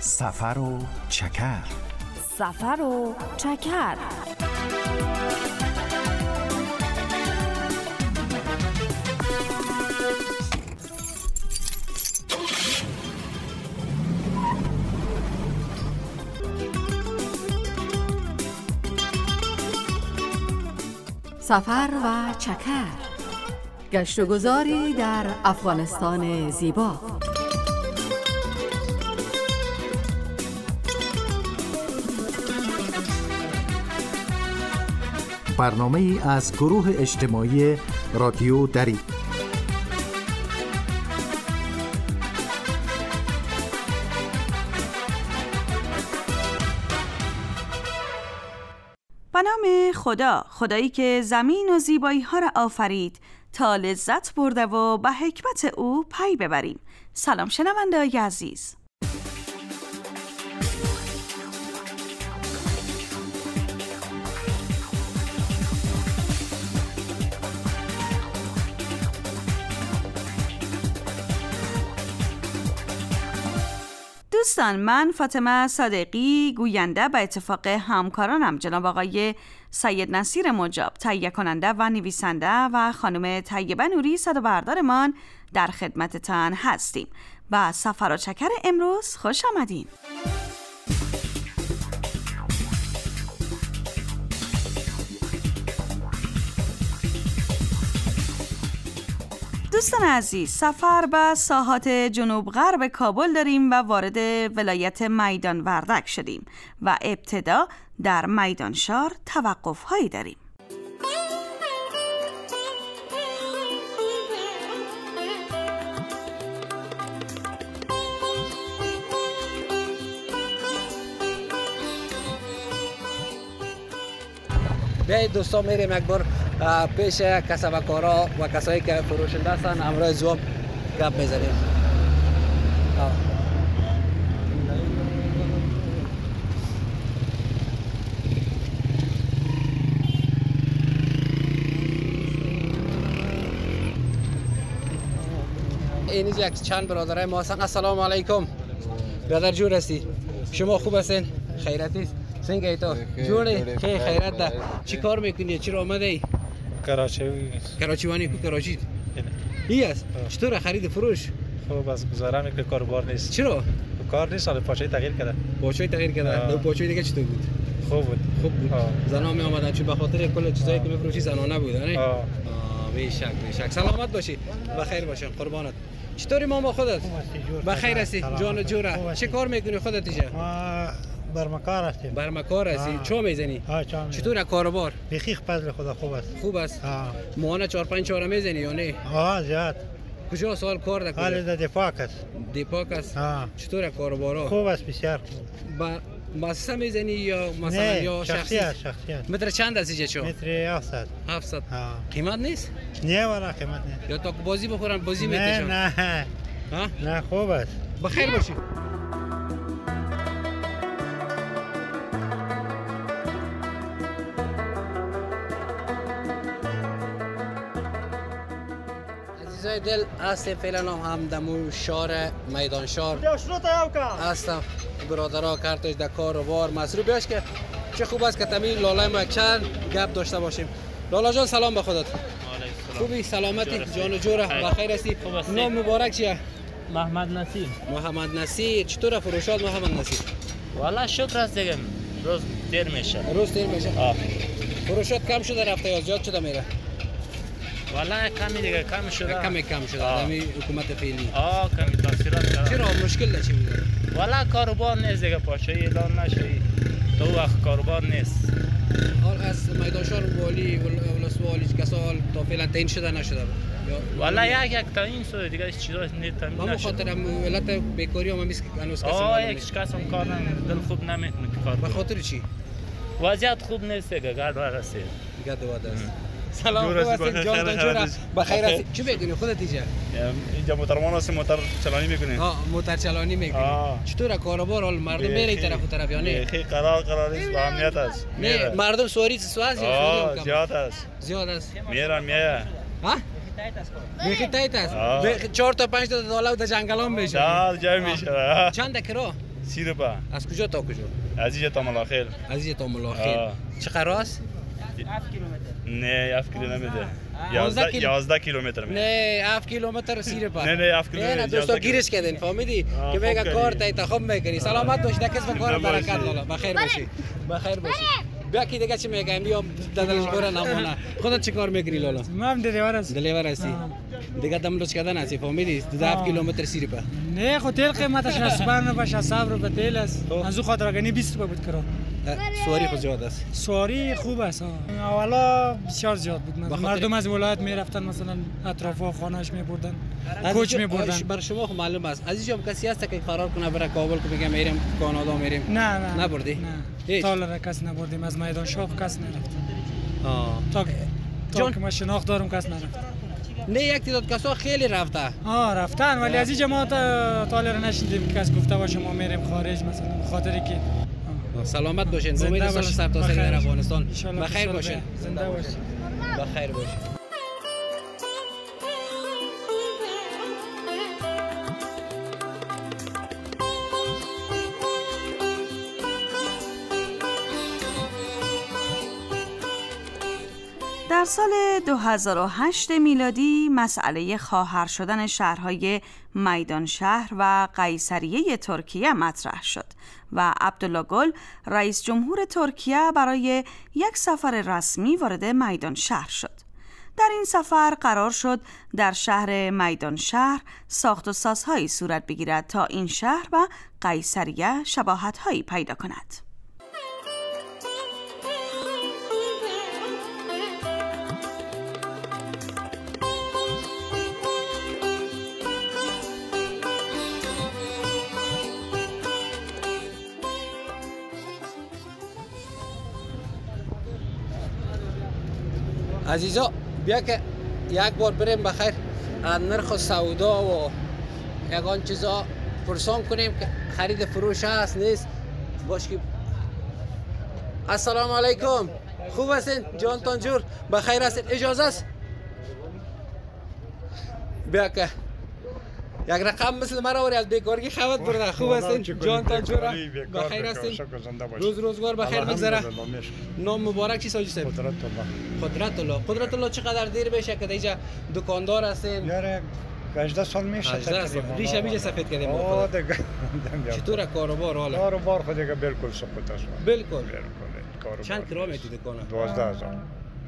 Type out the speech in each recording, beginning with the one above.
سفر و چکر. سفر و چکر. سفر و چکر، گشت و گذاری در افغانستان زیبا. برنامه ای از گروه اجتماعی رادیو دری. به نام خدا، خدایی که زمین و زیبایی ها را آفرید تا لذت برده و به حکمت او پی ببریم. سلام شنونده‌های عزیز. دوستان، من فاطمه صادقی، گوینده به اتفاق همکارانم جناب آقای سید نصیر مجاب، تهیه کننده و نویسنده، و خانم طیبه نوری، صدا بردارمان، در خدمتتان هستیم. با سفر و چکر امروز خوش آمدین. دوستان عزیز، سفر به ساحات جنوب غرب کابل داریم و وارد ولایت میدان وردک شدیم و ابتدا در میدانشار توقف هایی داریم. بیایید دوستان میریم یک بار پیش کسبکارا و کسایی که فروشنده هستن همراه زوم گپ میزنیم. اینجا یک چند برادرای ما هستن. السلام علیکم. برادر جور هستی؟ شما خوب هستین؟ خیرتی؟ سنگه ای تو؟ جوری؟ خیلی خیرت ده. چی کار میکنی؟ چرا آمده ای؟ کراچیوانی کو کراچی؟ ای است؟ چطور خرید فروش؟ خب از گزاره میکنه، کاروبار نیست. چرا؟ کار نیست، حالا پاچه تغییر کرده. پاچه تغییر کرده. دو پاچه دیگه چطور بود؟ خوب بود. زنا می اومدن چون به خاطر کل چیزایی که میفروشی زنانه بود، نه؟ بیشک. سلامت باشی. بخیر باشم. قربانت. چطوری ماما خودت؟ بخیر هستی؟ جان و جوره. چه کار میکنی خودت اینجا؟ برمکار هستیم. برمکار هستی؟ چه میزنی؟ چطور کاروبار؟ بخیر فضل خدا خوب است. خوب است. ماهانه 4-5 چهار میزنی یا نه؟ زیاد. کجا سال کار داری؟ حالا در دپاک است. دپاک است. چطور کاروبارا؟ خوب است بسیار. با مؤسسه میزنی یا مثلا یا شخصی؟ شخصیت. متر چند است اینجا؟ متر 700. 700. قیمت نیست؟ نه والا قیمت نیست. یا تا بازی بخورن بازی میتشن؟ نه خوب است. بخیر باشی. عزیزای دل، هستیم فعلا هم دمو شهر میدانشار هستم. برادرها کارتش در کار و بار مصروف باش که چه خوب است که تمیل لاله ما چند گپ داشته باشیم. لالا جان سلام به خودت. خوبی؟ سلامتی؟ جان و جوره؟ بخیر هستی؟ نام مبارک چیه؟ محمد نصیر. چطور فروشات محمد نصیر؟ والا شکر است دیگه، روز دیر میشه. فروشات کم شده رفته یا زیاد شده میره؟ والا کمی دیگه کم شده. کم شده دمی حکومت فعلی. کمی تاثیرات داره. چرا مشکل چی بود؟ والا کاروبار نیست دیگه، پاچه اعلان نشه تو وقت کاروبار نیست. حال از میدانشار والی ولسوالی کسال تا فعلا تعیین شده نشده. والا یک تعیین شده دیگه چیزا نیست تعیین نشده. ما خاطر علت بیکاری هم میسک هنوز کسی یک کس هم کار دل خوب نمیکنه کار. به خاطر چی؟ وضعیت خوب نیست دیگه، گرد است. سلام خوب هستید؟ جان جوره؟ بخیر هستی؟ چی میکنی خودت اینجا موترمان هستیم، موتر چلانی میکنیم. موتر چلانی میکنی. چطور کاروبار؟ حال مردم میره طرف و طرف یا نه؟ خیلی قرار است، با امنیت است. مردم سواری سواز یا زیاد است. میرن. بیخی تایت است. 4 تا 5 تا داله در جنگلان میشه. جای میشه. چند کرا؟ 30 روپیه. از کجا تا کجا؟ از اینجا تا ملاخیل. از اینجا تا ملاخیل. چقدر است؟ 7 کیلومتر. نه 7 کیلو نمیده. 11 کیلومتر میده. نه 7 کیلومتر 30 روپیه. نه 7 کیلومتر. نه دوستا گیرش کردین فهمیدی که میگه کار تا خوب میکنی. سلامت باش در کسب کار برکت لالا. بخیر باشی. بخیر باشی. بیا کی دیگه چی میگم بیا دادلش گوره نمونه. خودت چی کار میکنی لالا؟ من دلیور است. دلیور هستی. دیگه دم روز کردن هستی فهمیدی 7 کیلومتر 30 روپیه. نه خود تیل قیمتش 65 روپیه 60 روپیه تیل است. از او خاطر اگه 20 روپیه بود کرا. سواری خود زیاد است. سواری خوب است. اولا بسیار زیاد بود. مردم از ولایت میرفتن مثلا اطراف خانه‌اش میبردن. کوچ میبردن. بر شما خب معلوم است. عزیز جان کسی هست که قرار کنه بره کابل که بگم میریم کانادا میریم؟ نه نبردی؟ نه. تا کس نبردیم از میدان شاه کس نرفت. تا که ما شناخت دارم کس نرفت. نه یک تعداد کسا خیلی رفته. رفتن ولی از این جماعت طالر نشیدیم که کس گفته باشه ما میریم خارج مثلا خاطری که سلامت باشین. امید سال سرتاسر در افغانستان بخیر باشین. زنده باشین. بخیر باشین. در سال 2008 میلادی مسئله خواهر شدن شهرهای میدان شهر و قیصریه ترکیه مطرح شد و عبدالله گل رئیس جمهور ترکیه برای یک سفر رسمی وارد میدان شهر شد. در این سفر قرار شد در شهر میدان شهر ساخت و سازهایی صورت بگیرد تا این شهر و قیصریه شباهت‌هایی پیدا کند. عزیزا بیا که یک بار بریم بخیر نرخ سودا و یگان چیزا پرسان کنیم که خرید فروش هست نیست باش که السلام علیکم خوب هستین جانتان جور بخیر هستین اجازه است بیا که یک رقم مثل مرا وری از بیکارگی خبر برده خوب هستین جانتان جور بخیر هستین روزگار بخیر بگذره نام مبارک چی ساجی صاحب قدرت الله چقدر دیر بشه که اینجا دکاندار هستین یاره 18 سال میشه ریشه میشه سفید کردیم چطور کاروبار حالا کاروبار خود دیگه بالکل سقوط است بالکل چند کرایه میدی دکان 12000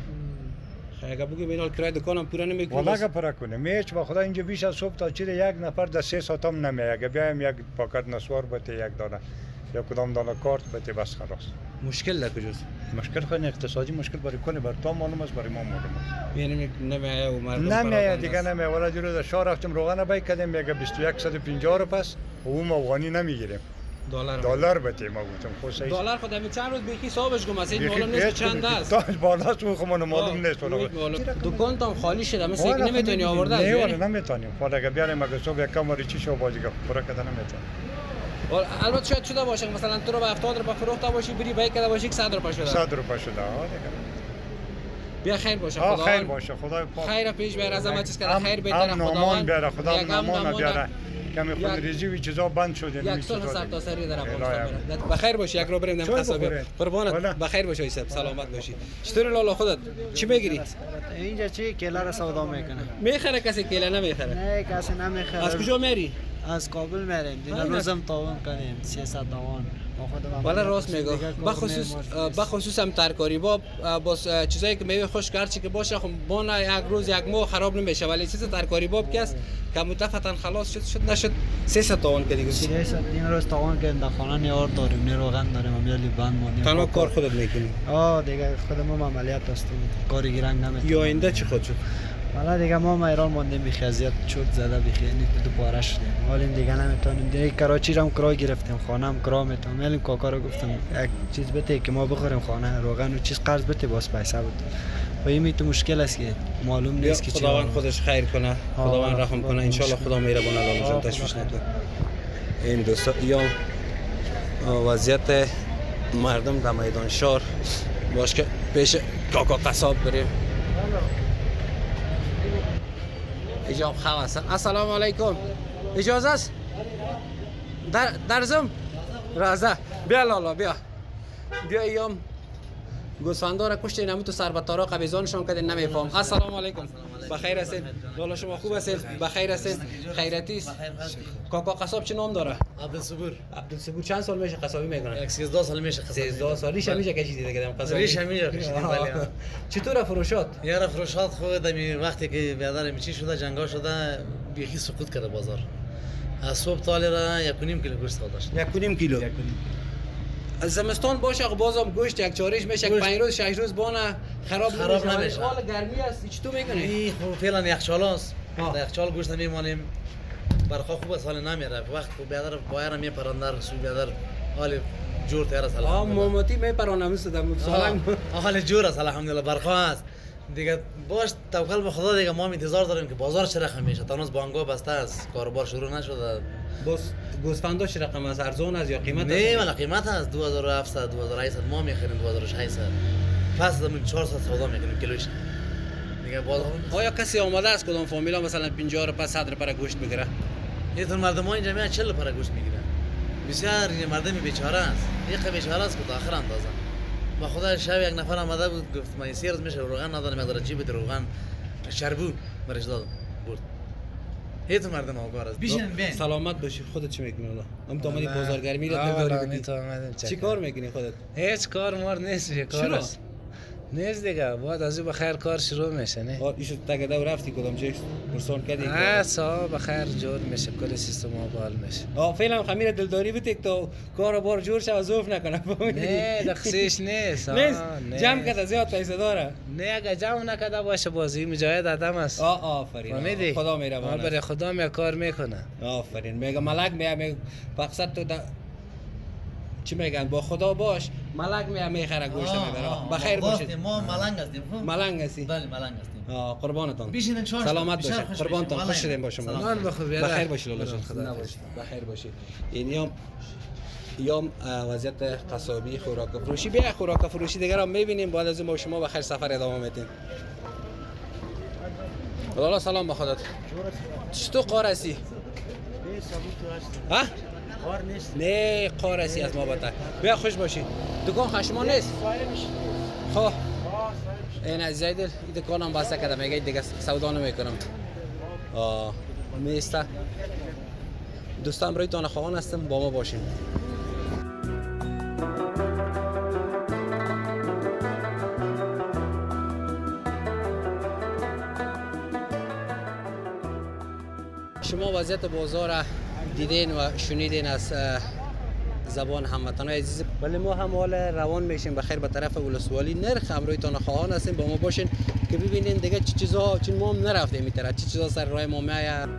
اگه بگیم این حال کرایه دکانم پورا نمیکنه والا اگه پورا کنه میچ با خدا اینجا بیش از صبح تا چیره یک نفر در 3 ساعت هم نمیاد اگه بیایم یک پاکت نسوار بده یک دانه یا کدام دانه کارت بده بس خلاص مشکل در کجاست مشکل خود اقتصادی مشکل برای کنه بر تو معلوم است برای ما معلوم است یعنی نمیاد و مردم نمیاد دیگه نمیاد والا جلو شهر رفتیم روغن بای کردیم میگه 2150 روپیه است و افغانی نمیگیریم دلار بده ما گفتم خو صحیح دلار خود همین چند روز بیخی حسابش گم است این معلوم نیست چند است تاج بالاست و خودمون معلوم نیست دکان تام خالی شده مثل اینکه نمیتونی آورده نه والا نمیتونیم والا اگه بیاریم اگه صبح یک کم چی شو بازی پورا کردن نمیتونیم البته شاید شده باشه مثلا تو رو به 70 روپیه فروخته باشی بری بای کرده باشی 100 روپیه شده 100 روپیه شده بیا خیر باشه خدا خیر باشه خدای پاک خیر پیش بیاره از همه چیز که خیر بهتره خداوند بیاره خدا نامان بیاره کمی خود ریزی و چیزا بند شده یک سال سرتاسری در افغانستان بخیر باشی یک رو بریم دم قصابی قربانت بخیر باشی ایسب سلامت باشی چطور لالا خودت چی میگیرید اینجا چی کیله را سودا میکنه میخره کسی کیله نمیخره نه کسی نمیخره از کجا میری از کابل میریم دیگه روزم تاون کنیم 300 تومان والا راست میگه بخصوص هم ترکاری با چیزایی که میوه خوش کرچی که باشه خب بنا یک روز یک ماه خراب نمیشه ولی چیز ترکاری باب که است که متفقا خلاص شد نشد 300 تومان که دیگه 300 این روز تومان که در خانه نیار داریم نه روغن داریم امیالی بند مونیم تنها کار خودت میکنی دیگه خودمون عملیات هستیم کاری گیرنگ نمیتونیم یا آینده چی خود شد والا دیگه ما ایران موندیم بی خیزیت چوت زده بی خیلی دوباره شدیم حالا دیگه نمیتونیم دیگه کراچی رو هم کرای گرفتیم خانه هم کرا میتونم میلیم کاکا رو گفتم یک چیز بده که ما بخوریم خانه روغن و چیز قرض بده باز پیسه بود و این تو مشکل است که معلوم نیست که خداوند خودش خیر کنه خداوند رحم کنه ان شاء الله خدا مهربان الله جان تشویش نکنه این دوستا یا وضعیت مردم در میدان شهر باش که پیش کاکا قصاب بریم اجاب خواستن السلام علیکم اجازه است درزم رازه بیا لالا بیا ایام گوسفندا را کشته نمی تو سر به طاراق قبیزانشان کردین نمیفهم. السلام علیکم. بخیر هستید؟ لالا شما خوب هستید؟ بخیر هستید؟ خیرتی است؟ کاکا قصاب چه نام داره؟ عبدالصبور. عبدالصبور چند سال میشه قصابی میکنه؟ 13 سال میشه قصابی. 13 سال. ریش همیشه کشیدید دیگه قصابی. ریش همیشه کشیدیم ولی. چطور فروشات؟ یار فروشات خود وقتی که بیادر میچی شده جنگا شده بیخی سقوط کرده بازار. از صبح تا را 1.5 کیلو گوشت داشت. 1.5 کیلو. از زمستان باشه بازم گوشت یک چارش میشه 5 روز 6 روز بانه خراب نمیشه. حال گرمی است چطور میکنه؟ این خب فعلا یخچال است. در یخچال گوشت میمونیم. برخا خوب است حال نمیره. وقت خوب بیادر بایر میپرندر سو بیادر حال جور تر است الحمدلله. مومتی میپرانم استادم سالنگ حال جور است الحمدلله برخا است. دیگه باش توکل به خدا دیگه ما انتظار داریم که بازار چه رقم میشه. تا هنوز بانگو بسته است کاروبار شروع نشده. بس گوسفندا چه رقم است؟ ارزان است یا قیمت است؟ نه ولی قیمت است 2700 2800 ما میخریم 2600 پس زمین 400 سودا میکنیم کیلوش دیگه باز. آیا کسی آماده است کدام فامیلا مثلا 50 روپیه 100 روپیه گوشت بگیره؟ اینطور مردم اینجا میان 40 روپیه گوشت میگیرن. بسیار این مردم بیچاره است. یک بیچاره است که تا آخر اندازه. با خدا شب یک نفر آمده بود گفت من سیرز میشه روغن ندارم مقدار جیب روغن شربو برش دادم برد. هیچ مردم آگاه است. بیشتر بین. سلامت باشی. خودت چی میکنی الان؟ هم تو اومدی بازارگرمی را داری چی کار میکنی خودت؟ هیچ کار مار نیست کار است. نیست دیگه بعد از این بخیر کار شروع میشه نه. ایشو تگ دو رفتی کدام جای پرسان کردی؟ نه صاحب بخیر جور میشه کل سیستم بال میشه. فعلا خمیر دلداری بده تا کاروبار جور شه ازوف نکنه. نه دخسیش نیست. جمع کرده زیاد پیسه داره. نه اگه جمع نکرده باشه بازی مجاهد آدم است. آفرین. خدا میرونه. برای خدا می کار میکنه. آفرین. میگه ملک میگه مقصد تو چی میگن با خدا باش ملک میخره گوشت میبره. بخیر باشید. ما ملنگ هستیم. ملنگ هستی؟ بله ملنگ هستیم. قربانتان. بیشین سلامت باشید. قربانتان خوش شدیم با شما. بخیر باشید لالا جان. خدا بخیر باشید. اینیام یام وضعیت قصابی خوراک فروشی بیا خوراک فروشی دیگه را میبینیم بعد از اون با شما بخیر سفر ادامه میدیم. لالا سلام به خودت. چطور قارسی؟ ها؟ کار نیست. نه قارسی از ما بتا. بیا خوش باشی. دکان خشما نیست. خب. این از زیدل این دکانم بسته کرده میگه دیگه سودا نمیکنم. میسته. دوستان برای تان خواهان هستم با ما باشین. شما وضعیت بازار دیدین و شنیدین از زبان هموطنان عزیز. ولی ما هم حال روان میشیم بخیر به طرف ولسوالی نرخ امرویتان خواهان هستیم با ما باشین که ببینین دیگه چه چیزا چون ما هم نرفتیم این طرف چه چیزا سر راه ما میاد.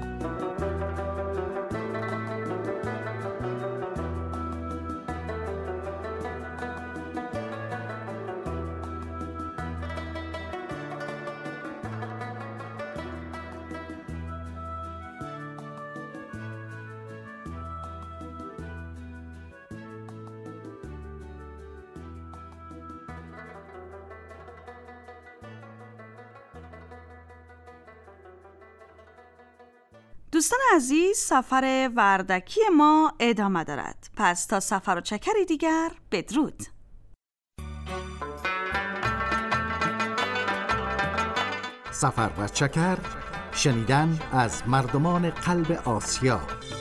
دوستان عزیز سفر وردکی ما ادامه دارد. پس تا سفر و چکری دیگر بدرود. سفر و چکر، شنیدن از مردمان قلب آسیا.